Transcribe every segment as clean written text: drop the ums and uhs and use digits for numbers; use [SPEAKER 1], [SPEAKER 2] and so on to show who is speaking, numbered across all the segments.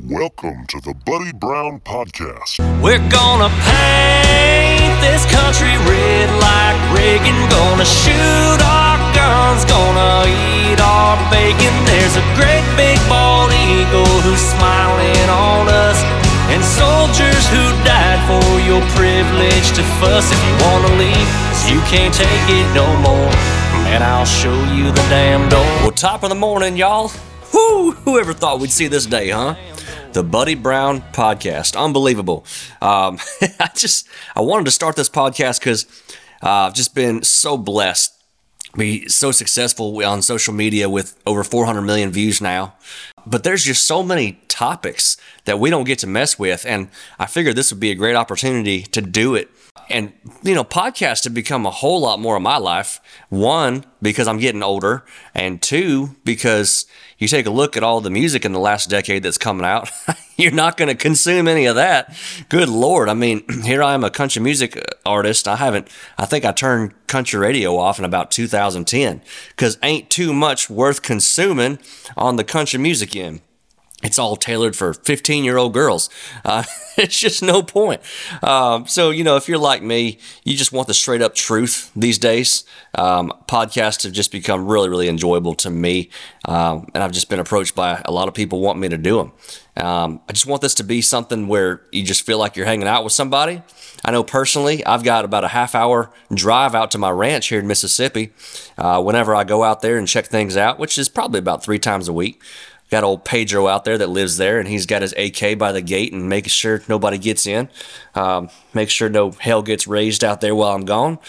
[SPEAKER 1] Welcome to the Buddy Brown Podcast.
[SPEAKER 2] We're gonna paint this country red like Reagan. Gonna shoot our guns, gonna eat our bacon. There's a great big bald eagle who's smiling on us, and soldiers who died for your privilege to fuss. If you wanna leave, 'cause you can't take it no more, man, I'll show you the damn door. Well, top of the morning, y'all. Whoever thought we'd see this day, huh? The Buddy Brown Podcast. Unbelievable. I wanted to start this podcast because I've just been so blessed, be so successful on social media with over 400 million views now. But there's just so many topics that we don't get to mess with, and I figured this would be a great opportunity to do it. And, podcasts have become a whole lot more of my life. One, because I'm getting older, and two, because you take a look at all the music in the last decade that's coming out, you're not going to consume any of that. Good Lord. I mean, here I am, a country music artist. I think I turned country radio off in about 2010 because ain't too much worth consuming on the country music end. It's all tailored for 15-year-old girls. It's just no point. So, if you're like me, you just want the straight up truth these days. Podcasts have just become really, really enjoyable to me. And I've just been approached by a lot of people wanting me to do them. I just want this to be something where you just feel like you're hanging out with somebody. I know personally, I've got about a half-hour drive out to my ranch here in Mississippi. Whenever I go out there and check things out, which is probably about 3 times a week. Got old Pedro out there that lives there, and he's got his AK by the gate and making sure nobody gets in. Make sure no hell gets raised out there while I'm gone.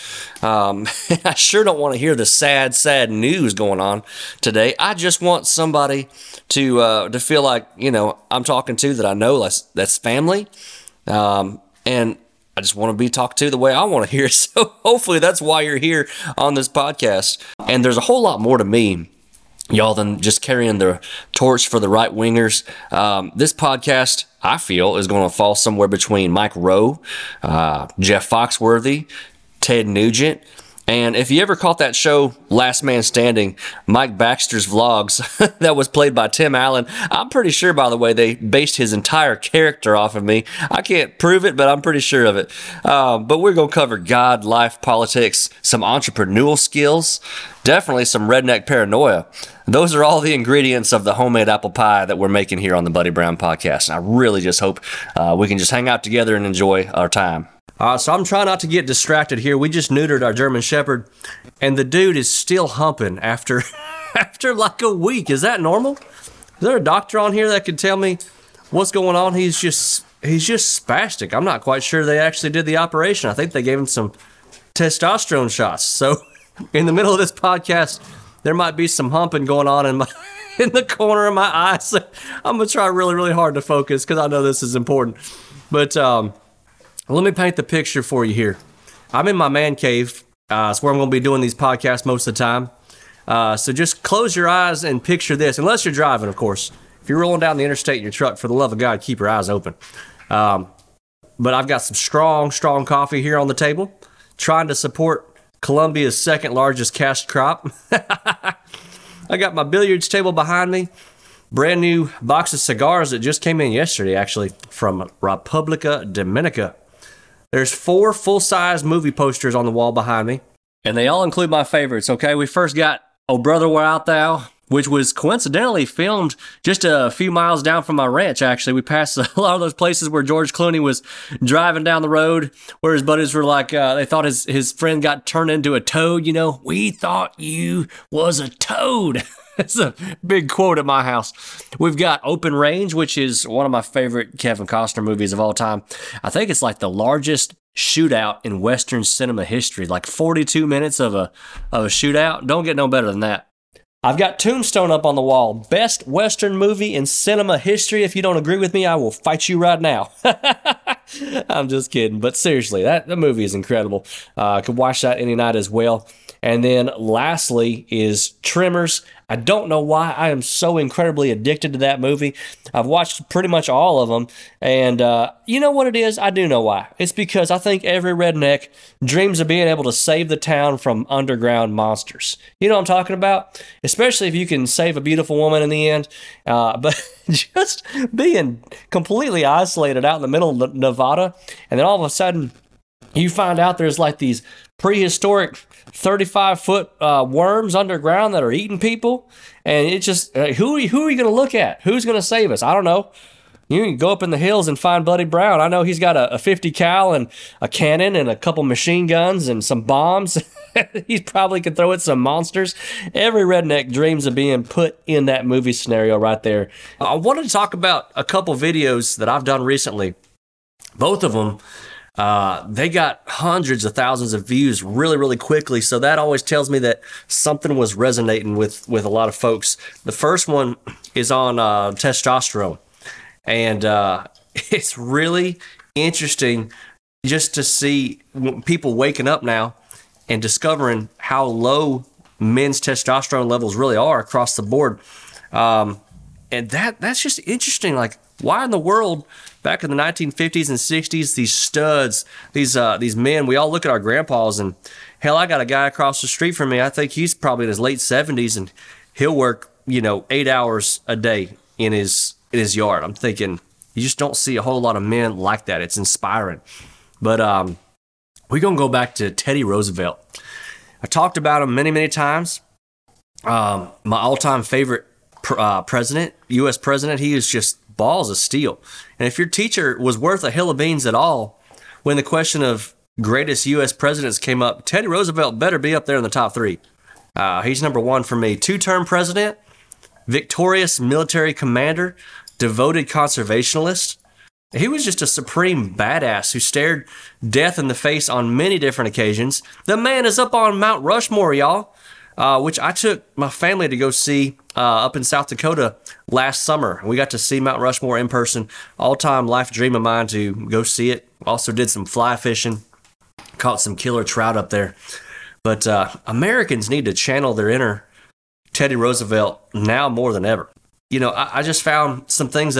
[SPEAKER 2] I sure don't want to hear the sad news going on today. I just want somebody to feel like, I'm talking to that I know that's family. And I just want to be talked to the way I want to hear. So hopefully that's why you're here on this podcast. And there's a whole lot more to me, y'all, than just carrying the torch for the right wingers. This podcast, I feel, is going to fall somewhere between Mike Rowe, Jeff Foxworthy, Ted Nugent. And if you ever caught that show, Last Man Standing, Mike Baxter's vlogs, that was played by Tim Allen, I'm pretty sure, by the way, they based his entire character off of me. I can't prove it, but I'm pretty sure of it. But we're going to cover God, life, politics, some entrepreneurial skills, definitely some redneck paranoia. Those are all the ingredients of the homemade apple pie that we're making here on the Buddy Brown Podcast. And I really just hope we can just hang out together and enjoy our time. So I'm trying not to get distracted here. We just neutered our German Shepherd, and the dude is still humping after like a week. Is that normal? Is there a doctor on here that could tell me what's going on? He's just spastic. I'm not quite sure they actually did the operation. I think they gave him some testosterone shots. So in the middle of this podcast, there might be some humping going on in the corner of my eye. So I'm going to try really, really hard to focus because I know this is important. But let me paint the picture for you here. I'm in my man cave. It's where I'm going to be doing these podcasts most of the time. So just close your eyes and picture this, unless you're driving, of course. If you're rolling down the interstate in your truck, for the love of God, keep your eyes open. But I've got some strong coffee here on the table, trying to support Colombia's second largest cash crop. I got my billiards table behind me. Brand new box of cigars that just came in yesterday, actually, from República Dominica. There's 4 full-size movie posters on the wall behind me, and they all include my favorites, okay? We first got Oh Brother, Where Art Thou?, which was coincidentally filmed just a few miles down from my ranch, actually. We passed a lot of those places where George Clooney was driving down the road, where his buddies were like, they thought his friend got turned into a toad, We thought you was a toad. It's a big quote at my house. We've got Open Range, which is one of my favorite Kevin Costner movies of all time. I think it's like the largest shootout in Western cinema history, like 42 minutes of a shootout. Don't get no better than that. I've got Tombstone up on the wall. Best Western movie in cinema history. If you don't agree with me, I will fight you right now. I'm just kidding. But seriously, that movie is incredible. I could watch that any night as well. And then lastly is Tremors.
[SPEAKER 3] I don't know why I am so incredibly addicted to that movie. I've watched pretty much all of them, and you know what it is? I do know why. It's because I think every redneck dreams of being able to save the town from underground monsters. You know what I'm talking about? Especially if you can save a beautiful woman in the end. But just being completely isolated out in the middle of Nevada, and then all of a sudden you find out there's like these prehistoric 35-foot worms underground that are eating people, and it's just who are you going to look at? Who's going to save us? I don't know. You can go up in the hills and find Buddy Brown. I know he's got a 50 cal and a cannon and a couple machine guns and some bombs. He probably could throw at some monsters. Every redneck dreams of being put in that movie scenario right there. I wanted to talk about a couple videos that I've done recently. Both of them, they got hundreds of thousands of views really, really quickly. So that always tells me that something was resonating with a lot of folks. The first one is on testosterone. And it's really interesting just to see people waking up now and discovering how low men's testosterone levels really are across the board. And that's just interesting. Like, why in the world back in the 1950s and 60s, these studs, these men, we all look at our grandpas, and hell, I got a guy across the street from me. I think he's probably in his late 70s, and he'll work, 8 hours a day in his yard. I'm thinking, you just don't see a whole lot of men like that. It's inspiring. But we're going to go back to Teddy Roosevelt. I talked about him many, many times. My all-time favorite president, U.S. president, he is just balls of steel. And if your teacher was worth a hill of beans at all, when the question of greatest U.S. presidents came up, Teddy Roosevelt better be up there in the top three. He's number one for me. Two-term president, victorious military commander, devoted conservationist. He was just a supreme badass who stared death in the face on many different occasions. The man is up on Mount Rushmore, y'all, which I took my family to go see up in South Dakota last summer. We got to see Mount Rushmore in person. All-time life dream of mine to go see it. Also did some fly fishing, caught some killer trout up there. But Americans need to channel their inner Teddy Roosevelt now more than ever. I just found some things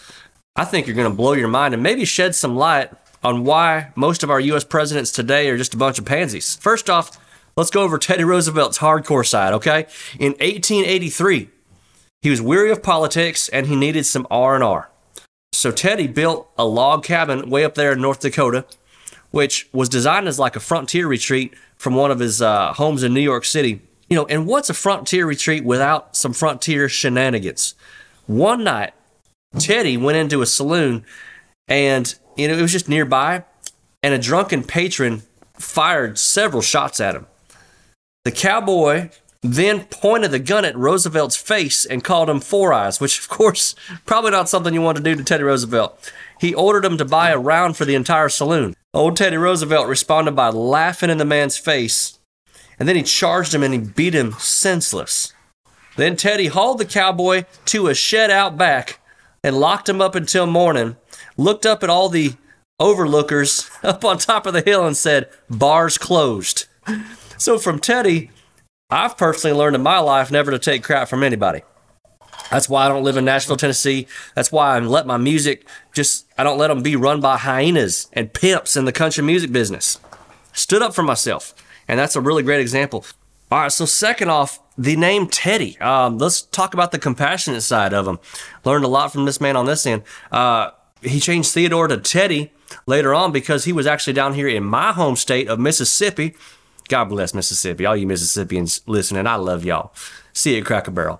[SPEAKER 3] I think are going to blow your mind and maybe shed some light on why most of our U.S. presidents today are just a bunch of pansies. First off, let's go over Teddy Roosevelt's hardcore side, okay? In 1883, he was weary of politics and he needed some R&R. So Teddy built a log cabin way up there in North Dakota, which was designed as like a frontier retreat from one of his homes in New York City. And what's a frontier retreat without some frontier shenanigans? One night, Teddy went into a saloon, and it was just nearby, and a drunken patron fired several shots at him. The cowboy then pointed the gun at Roosevelt's face and called him Four Eyes, which, of course, probably not something you want to do to Teddy Roosevelt. He ordered him to buy a round for the entire saloon. Old Teddy Roosevelt responded by laughing in the man's face, and then he charged him and he beat him senseless. Then Teddy hauled the cowboy to a shed out back and locked him up until morning, looked up at all the overlookers up on top of the hill and said, "Bars closed." So from Teddy, I've personally learned in my life never to take crap from anybody. That's why I don't live in Nashville, Tennessee. That's why I let my music I don't let them be run by hyenas and pimps in the country music business. Stood up for myself. And that's a really great example. All right, so second off, the name Teddy. Let's talk about the compassionate side of him. Learned a lot from this man on this end. He changed Theodore to Teddy later on because he was actually down here in my home state of Mississippi. God bless Mississippi. All you Mississippians listening, I love y'all. See you at Cracker Barrel.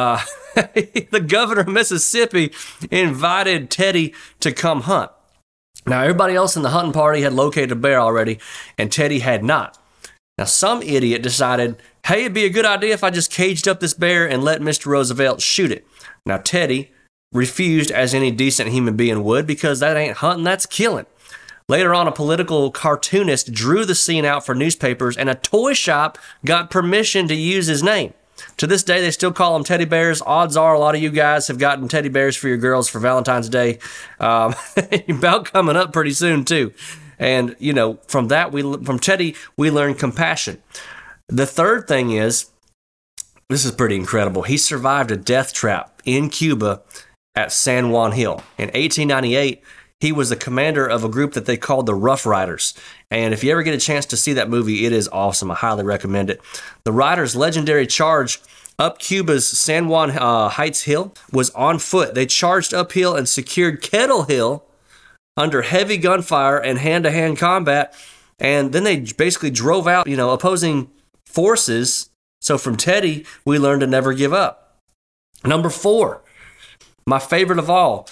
[SPEAKER 3] The governor of Mississippi invited Teddy to come hunt. Now, everybody else in the hunting party had located a bear already, and Teddy had not. Now, some idiot decided, hey, it'd be a good idea if I just caged up this bear and let Mr. Roosevelt shoot it. Now, Teddy refused, as any decent human being would, because that ain't hunting, that's killing. Later on, a political cartoonist drew the scene out for newspapers, and a toy shop got permission to use his name. To this day, they still call them teddy bears. Odds are a lot of you guys have gotten teddy bears for your girls for Valentine's Day. About coming up pretty soon, too. And, from Teddy, we learn compassion. The third thing is, This is pretty incredible. He survived a death trap in Cuba at San Juan Hill. In 1898, he was the commander of a group that they called the Rough Riders. And if you ever get a chance to see that movie, it is awesome. I highly recommend it. The Riders' legendary charge up Cuba's San Juan Heights Hill was on foot. They charged uphill and secured Kettle Hill under heavy gunfire and hand-to-hand combat. And then they basically drove out, opposing forces. So from Teddy, we learned to never give up. Number 4, my favorite of all,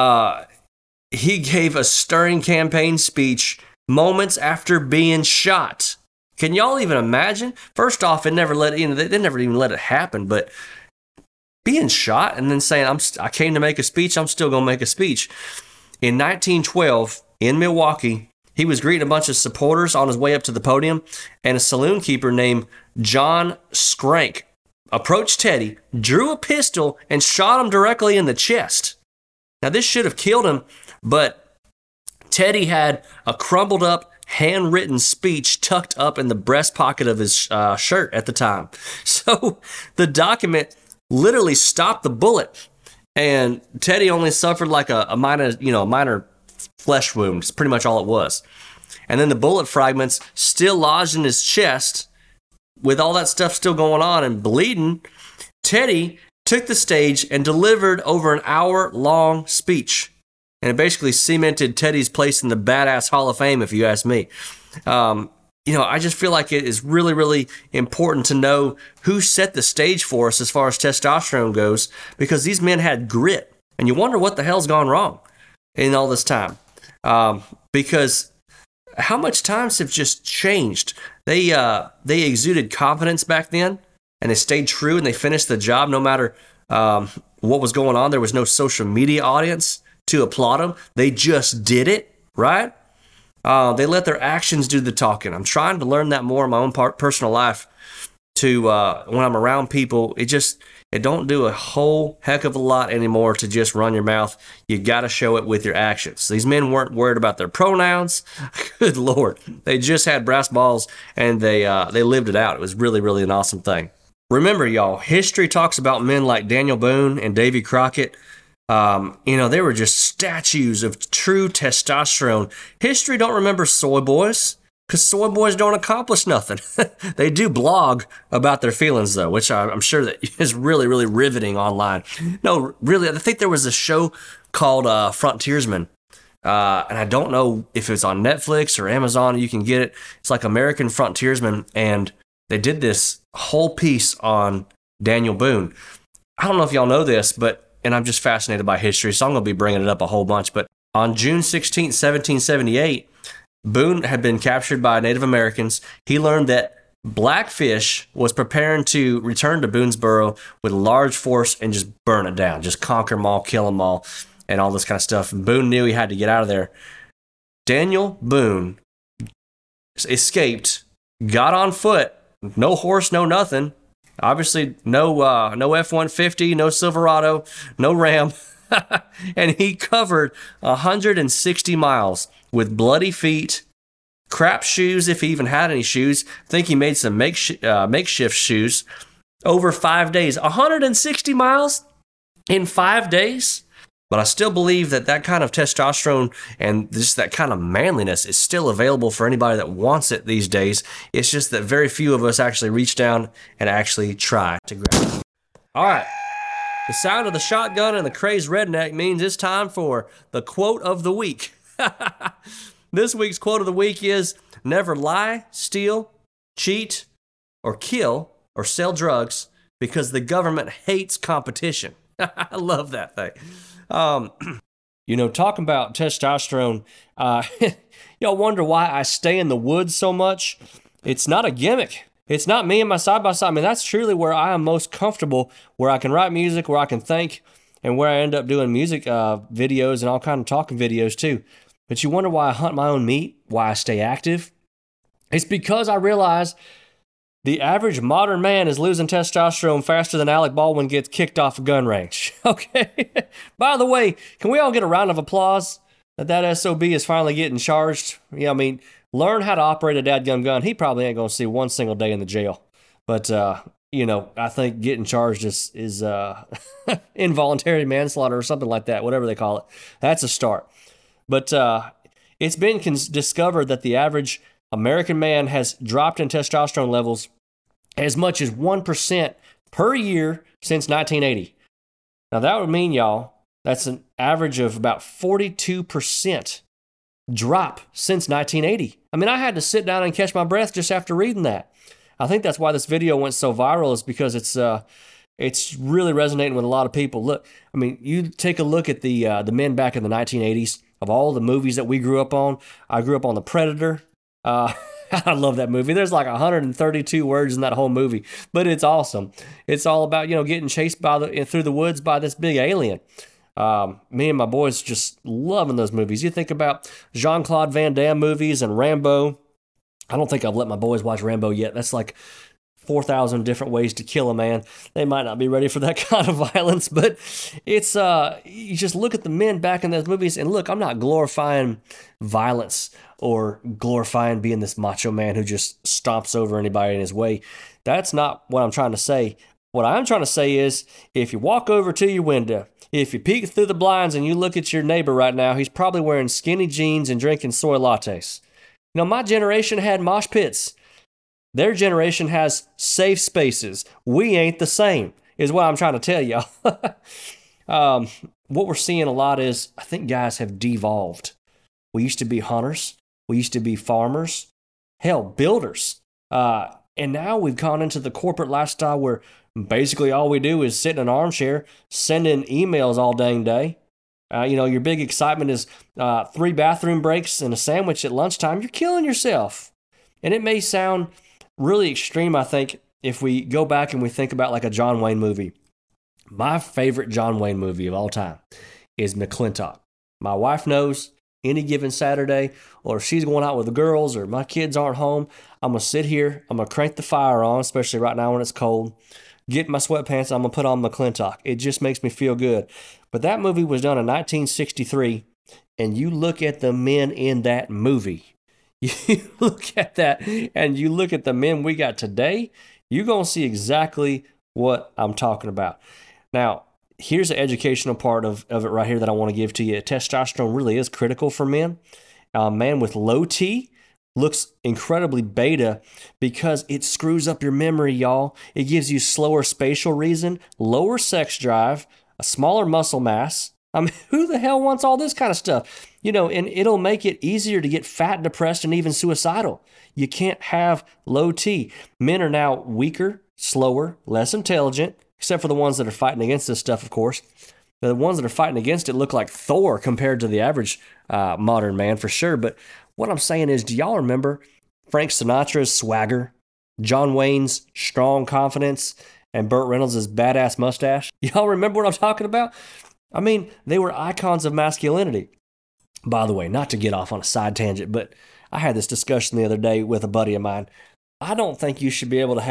[SPEAKER 3] he gave a stirring campaign speech moments after being shot. Can y'all even imagine? First off, they never even let it happen, but being shot and then saying, I came to make a speech, I'm still going to make a speech. In 1912, in Milwaukee, he was greeting a bunch of supporters on his way up to the podium, and a saloon keeper named John Skrank approached Teddy, drew a pistol, and shot him directly in the chest. Now, this should have killed him, but Teddy had a crumbled up, handwritten speech tucked up in the breast pocket of his shirt at the time. So the document literally stopped the bullet, and Teddy only suffered like a minor flesh wound. It's pretty much all it was. And then the bullet fragments still lodged in his chest, with all that stuff still going on and bleeding. Teddy took the stage and delivered over an hour-long speech. And it basically cemented Teddy's place in the Badass Hall of Fame, if you ask me. I just feel like it is really, really important to know who set the stage for us as far as testosterone goes, because these men had grit. And you wonder what the hell's gone wrong in all this time. Because how much times have just changed? They exuded confidence back then, and they stayed true, and they finished the job no matter what was going on. There was no social media audience to applaud them. They just did it, right? They let their actions do the talking. I'm trying to learn that more in my own personal life. To when I'm around people, it don't do a whole heck of a lot anymore to just run your mouth. You got to show it with your actions. These men weren't worried about their pronouns. Good Lord, they just had brass balls, and they lived it out. It was really, really an awesome thing. Remember, y'all, history talks about men like Daniel Boone and Davy Crockett. They were just statues of true testosterone. History don't remember soy boys, because soy boys don't accomplish nothing. They do blog about their feelings, though, which I'm sure that is really, really riveting online. No, really, I think there was a show called Frontiersman, and I don't know if it's on Netflix or Amazon. You can get it. It's like American Frontiersman, and they did this whole piece on Daniel Boone. I don't know if y'all know this, and I'm just fascinated by history, so I'm going to be bringing it up a whole bunch. But on June 16, 1778, Boone had been captured by Native Americans. He learned that Blackfish was preparing to return to Boonesboro with a large force and just burn it down, just conquer them all, kill them all, and all this kind of stuff. Boone knew he had to get out of there. Daniel Boone escaped, got on foot, no horse, no nothing. Obviously, no F-150, no Silverado, no Ram. And he covered 160 miles with bloody feet, crap shoes, if he even had any shoes. I think he made some makeshift shoes over 5 days. 160 miles in 5 days? But I still believe that kind of testosterone and just that kind of manliness is still available for anybody that wants it these days. It's just that very few of us actually reach down and actually try to grab it. All right. The sound of the shotgun and the crazed redneck means it's time for the quote of the week. This week's quote of the week is, never lie, steal, cheat, or kill, or sell drugs because the government hates competition. I love that thing. Talking about testosterone, y'all wonder why I stay in the woods so much? It's not a gimmick. It's not me and my side-by-side. I mean, that's truly where I am most comfortable, where I can write music, where I can think, and where I end up doing music videos and all kind of talking videos too. But you wonder why I hunt my own meat, why I stay active? It's because I realize the average modern man is losing testosterone faster than Alec Baldwin gets kicked off a gun range. Okay? By the way, can we all get a round of applause that SOB is finally getting charged? Yeah, I mean, learn how to operate a dadgum gun. He probably ain't going to see one single day in the jail. But I think getting charged is involuntary manslaughter or something like that, whatever they call it. That's a start. But it's been discovered that the average American man has dropped in testosterone levels as much as 1% per year since 1980. Now, that would mean, y'all, that's an average of about 42% drop since 1980. I mean, I had to sit down and catch my breath just after reading that. I think that's why this video went so viral, is because it's really resonating with a lot of people. Look, I mean, you take a look at the men back in the 1980s, of all the movies that we grew up on. I grew up on The Predator. I love that movie. There's like 132 words in that whole movie, but it's awesome. It's all about, getting chased through the woods by this big alien. Me and my boys just loving those movies. You think about Jean-Claude Van Damme movies and Rambo. I don't think I've let my boys watch Rambo yet. That's like 4,000 different ways to kill a man. They might not be ready for that kind of violence, but it's, you just look at the men back in those movies, and look, I'm not glorifying violence or glorifying being this macho man who just stomps over anybody in his way. That's not what I'm trying to say. What I'm trying to say is, if you walk over to your window, if you peek through the blinds and you look at your neighbor right now, he's probably wearing skinny jeans and drinking soy lattes. My generation had mosh pits. Their generation has safe spaces. We ain't the same, is what I'm trying to tell y'all. What we're seeing a lot is, I think guys have devolved. We used to be hunters. We used to be farmers. Hell, builders. And now we've gone into the corporate lifestyle where basically all we do is sit in an armchair, sending emails all dang day. Your big excitement is 3 bathroom breaks and a sandwich at lunchtime. You're killing yourself. And it may sound really extreme, I think, if we go back and we think about like a John Wayne movie. My favorite John Wayne movie of all time is McClintock. My wife knows any given Saturday, or if she's going out with the girls or my kids aren't home, I'm going to sit here, I'm going to crank the fire on, especially right now when it's cold, get my sweatpants, I'm going to put on McClintock. It just makes me feel good. But that movie was done in 1963, and you look at the men in that movie, you look at that, and you look at the men we got today, you're going to see exactly what I'm talking about. Now, here's the educational part of it right here that I want to give to you. Testosterone really is critical for men. A man with low T looks incredibly beta because it screws up your memory, y'all. It gives you slower spatial reason, lower sex drive, a smaller muscle mass. I mean, who the hell wants all this kind of stuff? And it'll make it easier to get fat, depressed, and even suicidal. You can't have low T. Men are now weaker, slower, less intelligent, except for the ones that are fighting against this stuff, of course. The ones that are fighting against it look like Thor compared to the average modern man, for sure. But what I'm saying is, do y'all remember Frank Sinatra's swagger, John Wayne's strong confidence, and Burt Reynolds' badass mustache? Y'all remember what I'm talking about? I mean, they were icons of masculinity. By the way, not to get off on a side tangent, but I had this discussion the other day with a buddy of mine. I don't think you should be able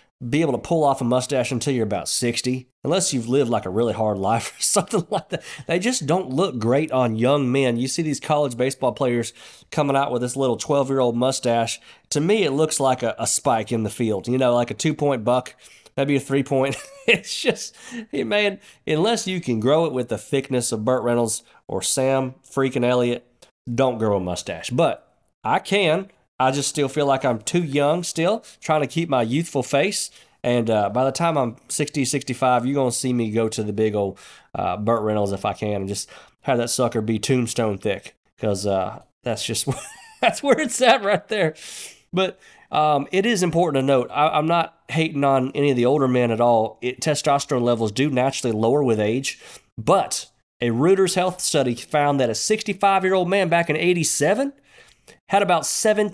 [SPEAKER 3] to pull off a mustache until you're about 60, unless you've lived like a really hard life or something like that. They just don't look great on young men. You see these college baseball players coming out with this little 12-year-old mustache. To me, it looks like a spike in the field, like a 2-point buck, maybe a 3-point. It's just, man, unless you can grow it with the thickness of Burt Reynolds or Sam freaking Elliott, don't grow a mustache. But I can. I just still feel like I'm too young still, trying to keep my youthful face. And by the time I'm 60, 65, you're going to see me go to the big old Burt Reynolds if I can, and just have that sucker be tombstone thick, because that's just that's where it's at right there. But it is important to note, I'm not hating on any of the older men at all. Testosterone levels do naturally lower with age, but a Reuters health study found that a 65-year-old man back in 87 had about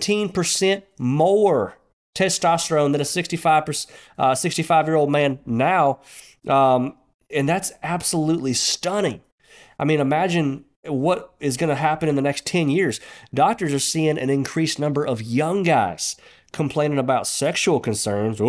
[SPEAKER 3] 17% more testosterone than a 65-year-old man now. And that's absolutely stunning. I mean, imagine what is going to happen in the next 10 years. Doctors are seeing an increased number of young guys complaining about sexual concerns,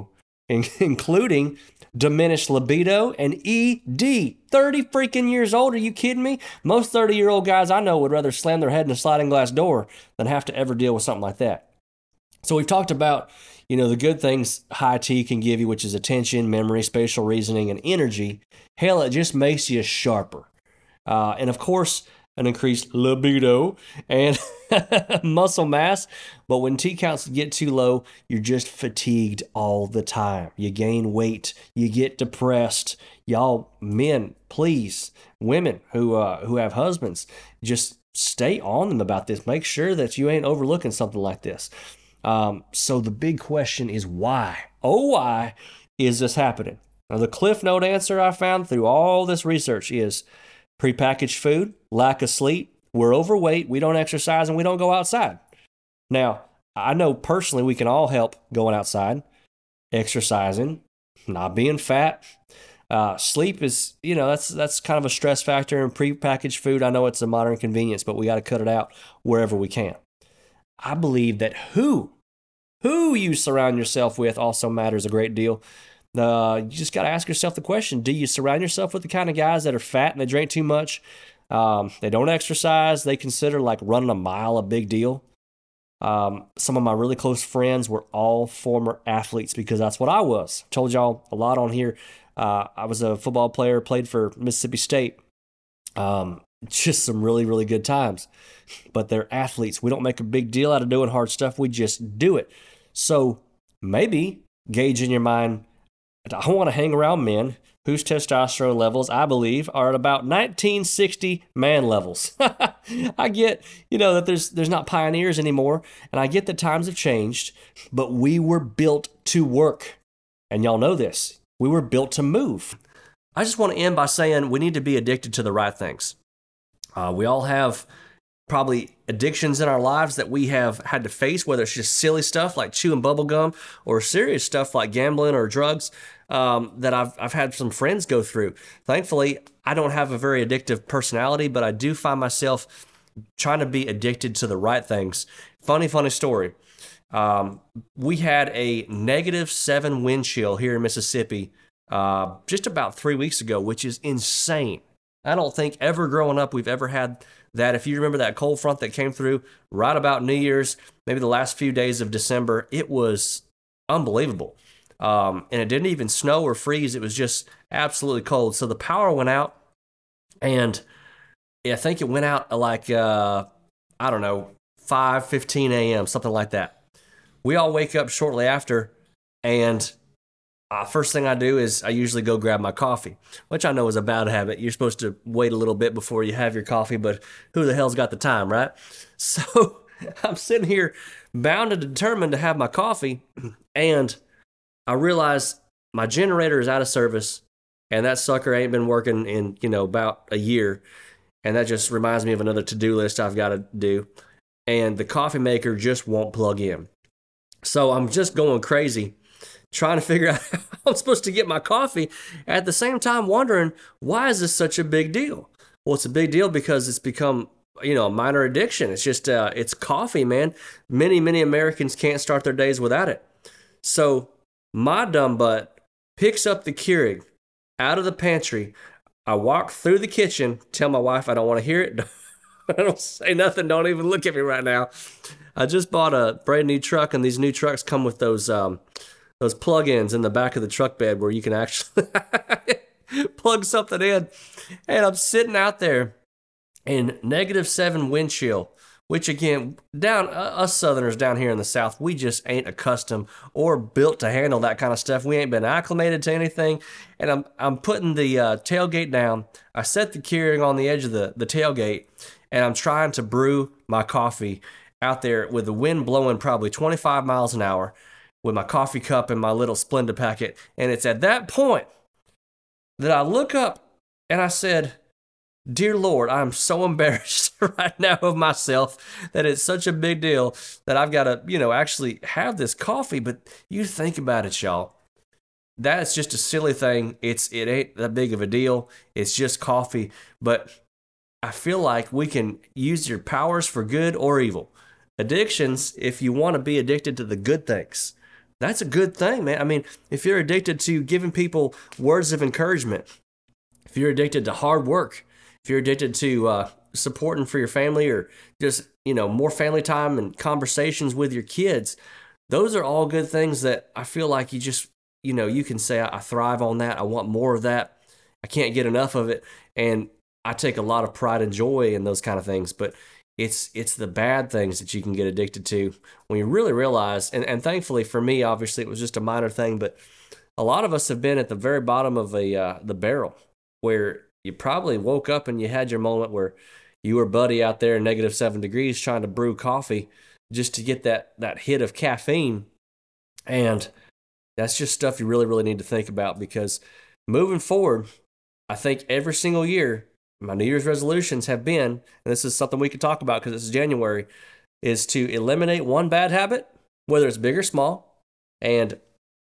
[SPEAKER 3] including diminished libido and ED. 30 freaking years old, are you kidding me? Most 30-year-old guys I know would rather slam their head in a sliding glass door than have to ever deal with something like that. So we've talked about, the good things high tea can give you, which is attention, memory, spatial reasoning, and energy, hell, it just makes you sharper. And of course, an increased libido and muscle mass. But when T counts get too low, you're just fatigued all the time. You gain weight, you get depressed. Y'all, men, please, women who have husbands, just stay on them about this. Make sure that you ain't overlooking something like this. So the big question is why? Oh, why is this happening? Now, the Cliff Note answer I found through all this research is prepackaged food, lack of sleep, we're overweight, we don't exercise, and we don't go outside. Now, I know personally we can all help going outside, exercising, not being fat. Sleep is, that's kind of a stress factor in prepackaged food. I know it's a modern convenience, but we got to cut it out wherever we can. I believe that who you surround yourself with also matters a great deal. You just got to ask yourself the question, do you surround yourself with the kind of guys that are fat and they drink too much? They don't exercise. They consider like running a mile a big deal. Some of my really close friends were all former athletes because that's what I was. Told y'all a lot on here. I was a football player, played for Mississippi State. Just some really, really good times. But they're athletes. We don't make a big deal out of doing hard stuff. We just do it. So maybe gauge in your mind, I want to hang around men whose testosterone levels, I believe, are at about 1960 man levels. I get, that there's not pioneers anymore, and I get that times have changed, but we were built to work. And y'all know this. We were built to move. I just want to end by saying we need to be addicted to the right things. We all have probably addictions in our lives that we have had to face, whether it's just silly stuff like chewing bubble gum or serious stuff like gambling or drugs that I've had some friends go through. Thankfully, I don't have a very addictive personality, but I do find myself trying to be addicted to the right things. Funny story. We had a -7 wind chill here in Mississippi just about 3 weeks ago, which is insane. I don't think ever growing up we've ever had that. If you remember that cold front that came through right about New Year's, maybe the last few days of December, it was unbelievable. And it didn't even snow or freeze. It was just absolutely cold. So the power went out, and I think it went out at like, 5:15 a.m., something like that. We all wake up shortly after, and first thing I do is I usually go grab my coffee, which I know is a bad habit. You're supposed to wait a little bit before you have your coffee, but who the hell's got the time, right? So I'm sitting here bound and determined to have my coffee, and I realize my generator is out of service, and that sucker ain't been working in, about a year, and that just reminds me of another to-do list I've got to do, and the coffee maker just won't plug in. So I'm just going crazy trying to figure out how I'm supposed to get my coffee, at the same time wondering, why is this such a big deal? Well, it's a big deal because it's become, a minor addiction. It's just, it's coffee, man. Many Americans can't start their days without it. So my dumb butt picks up the Keurig out of the pantry. I walk through the kitchen, tell my wife I don't want to hear it. I don't say nothing. Don't even look at me right now. I just bought a brand new truck, and these new trucks come with those plug-ins in the back of the truck bed where you can actually plug something in. And I'm sitting out there in -7 wind chill, which again, us Southerners down here in the South, we just ain't accustomed or built to handle that kind of stuff. We ain't been acclimated to anything. And I'm putting the tailgate down. I set the Keurig on the edge of the tailgate, and I'm trying to brew my coffee out there with the wind blowing probably 25 miles an hour, with my coffee cup and my little Splenda packet. And it's at that point that I look up and I said, "Dear Lord, I'm so embarrassed right now of myself that it's such a big deal that I've got to, actually have this coffee." But you think about it, y'all. That's just a silly thing. It ain't that big of a deal. It's just coffee. But I feel like we can use your powers for good or evil. Addictions, if you want to be addicted to the good things, that's a good thing, man. I mean, if you're addicted to giving people words of encouragement, if you're addicted to hard work, if you're addicted to supporting for your family, or just, more family time and conversations with your kids, those are all good things that I feel like you can say, I thrive on that. I want more of that. I can't get enough of it. And I take a lot of pride and joy in those kind of things. But it's the bad things that you can get addicted to when you really realize, and thankfully for me, obviously, it was just a minor thing, but a lot of us have been at the very bottom of the barrel where you probably woke up and you had your moment where you were buddy out there in -7 degrees trying to brew coffee just to get that hit of caffeine. And that's just stuff you really, really need to think about, because moving forward, I think every single year, my New Year's resolutions have been, and this is something we could talk about because it's January, is to eliminate one bad habit, whether it's big or small, and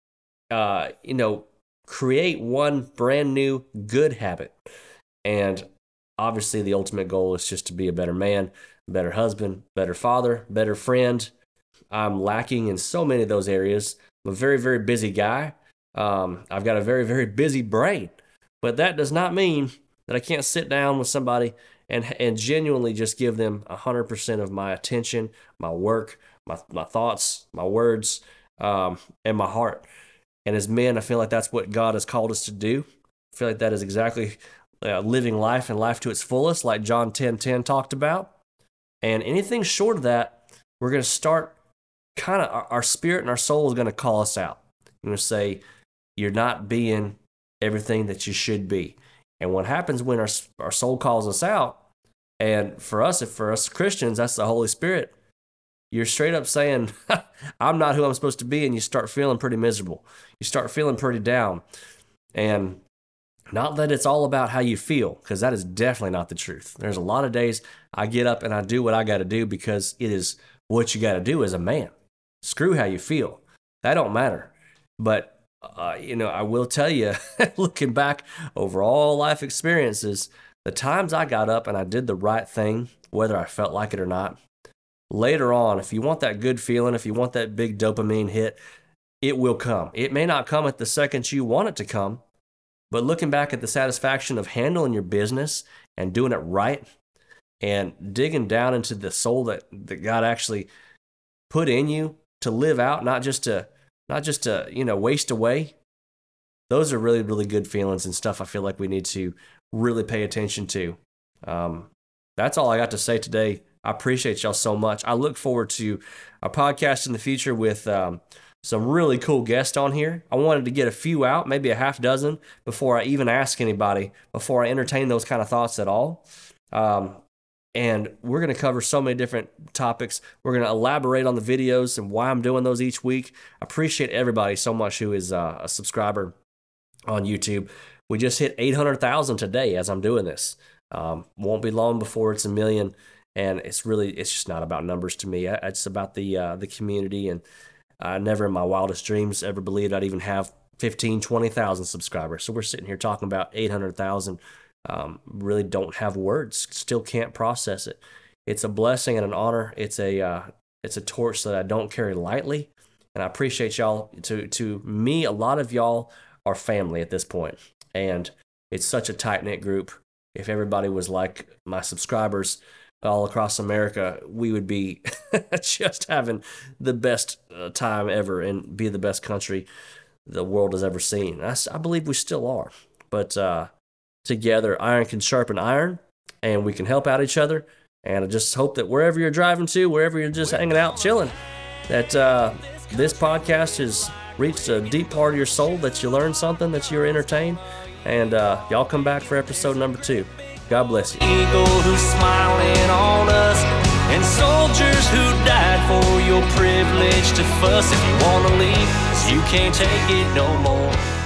[SPEAKER 3] create one brand new good habit. And obviously the ultimate goal is just to be a better man, better husband, better father, better friend. I'm lacking in so many of those areas. I'm a very, very busy guy. I've got a very, very busy brain, but that does not mean that I can't sit down with somebody and genuinely just give them 100% of my attention, my work, my thoughts, my words, and my heart. And as men, I feel like that's what God has called us to do. I feel like that is exactly living life and life to its fullest, like John 10:10 talked about. And anything short of that, we're going to start kind of, our spirit and our soul is going to call us out. You're going to say, you're not being everything that you should be. And what happens when our soul calls us out, and for us Christians, that's the Holy Spirit, you're straight up saying, I'm not who I'm supposed to be, and you start feeling pretty miserable. You start feeling pretty down. And not that it's all about how you feel, because that is definitely not the truth. There's a lot of days I get up and I do what I got to do because it is what you got to do as a man. Screw how you feel. That don't matter. But, I will tell you, looking back over all life experiences, the times I got up and I did the right thing, whether I felt like it or not, later on, if you want that good feeling, if you want that big dopamine hit, it will come. It may not come at the second you want it to come, but looking back at the satisfaction of handling your business and doing it right and digging down into the soul that God actually put in you to live out, not just to waste away, those are really, really good feelings and stuff I feel like we need to really pay attention to. That's all I got to say today. I appreciate y'all so much. I look forward to a podcast in the future with some really cool guests on here. I wanted to get a few out, maybe a half dozen, before I even ask anybody, before I entertain those kind of thoughts at all. And we're going to cover so many different topics. We're going to elaborate on the videos and why I'm doing those each week. I appreciate everybody so much who is a subscriber on YouTube. We just hit 800,000 today as I'm doing this. Won't be long before it's 1 million. And it's just not about numbers to me. It's about the community. And I never in my wildest dreams ever believed I'd even have 15, 20,000 subscribers. So we're sitting here talking about 800,000. Really don't have words. Still can't process it. It's a blessing and an honor. It's a torch that I don't carry lightly. And I appreciate y'all. To me, a lot of y'all are family at this point. And it's such a tight-knit group. If everybody was like my subscribers all across America, we would be just having the best time ever and be the best country the world has ever seen. I believe we still are. But together, iron can sharpen iron, and we can help out each other. And I just hope that wherever you're driving to, wherever you're just hanging out, chilling, that this podcast has reached a deep part of your soul, that you learned something, that you're entertained. And y'all come back for episode number 2. God bless you.
[SPEAKER 2] Eagle who's smiling on us, and soldiers who died for your privilege to fuss. If you wanna leave, 'cause you can't take it no more.